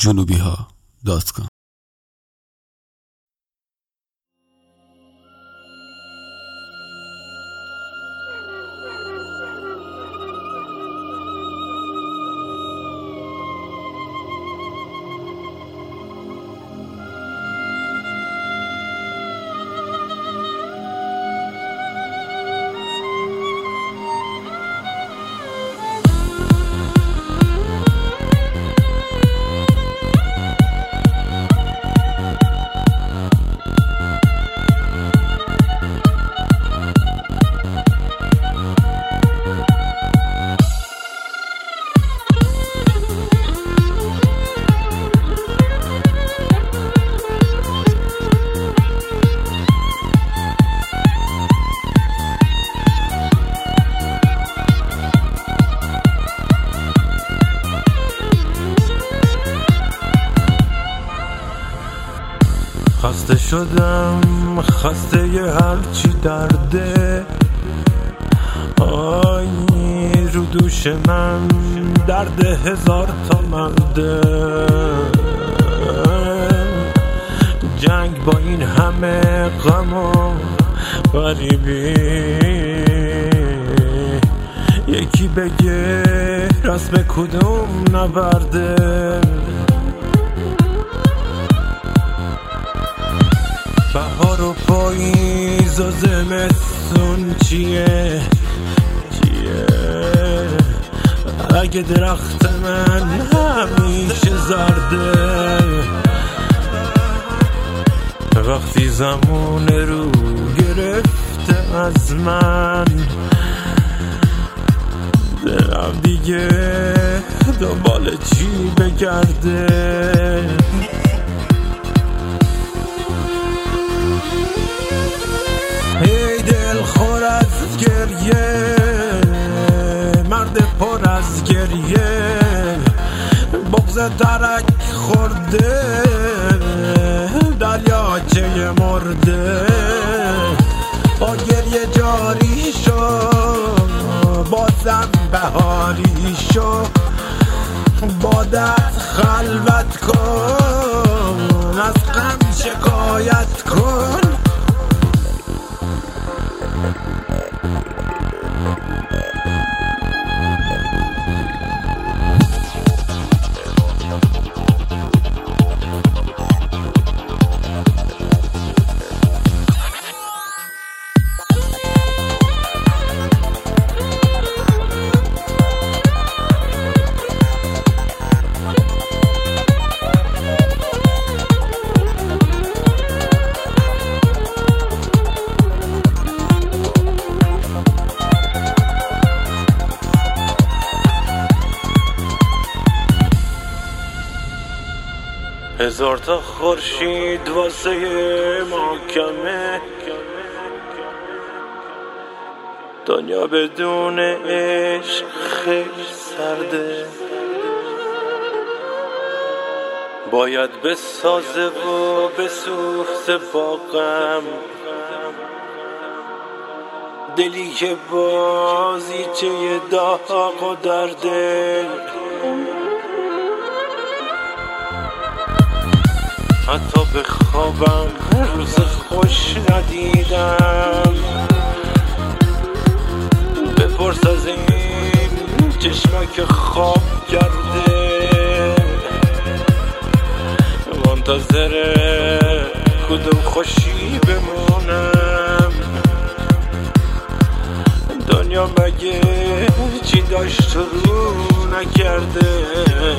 junubiha.com. خسته شدم، خسته ی هرچی درده، آی رو دوش من درد هزار تا مرده. جنگ با این همه غم و غریبی، یکی بگه رسم کدوم نبرده. بهار و پاییز و زمستون چیه اگه درخت من همیشه زرده؟ وقتی زمان رو گرفته از من، دلم دیگه دنبال چی بگرده؟ ای دل خور از گریه، مرد پر از گریه، بغض درک خورده، دریاچه مرده. با گریه جاری شو، بازم بهاری شو، با دست خلوت کن، از غم شکایت کن. هزار تا خورشید واسه ما کمه، دنیا بدون عشق خیلی سرده. باید بسازه و بسوخته با غم، دلی که بازیچه داغ و درده. حتی به خوابم روز خوش ندیدم، بپرس از این چشمک خواب کرده. منتظر کدوم خوشی بمونم؟ دنیا مگه چی داشت رو نکرده؟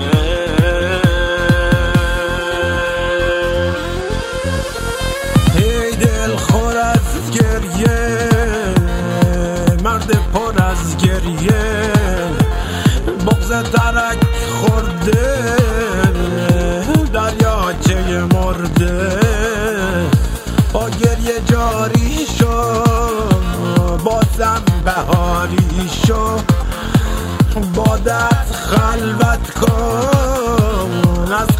مرد پر از گریه، بغض درک خورده، دریاچه مرده. با گریه جاری شو، بازم بهاری شو، با دست خلوت کن، از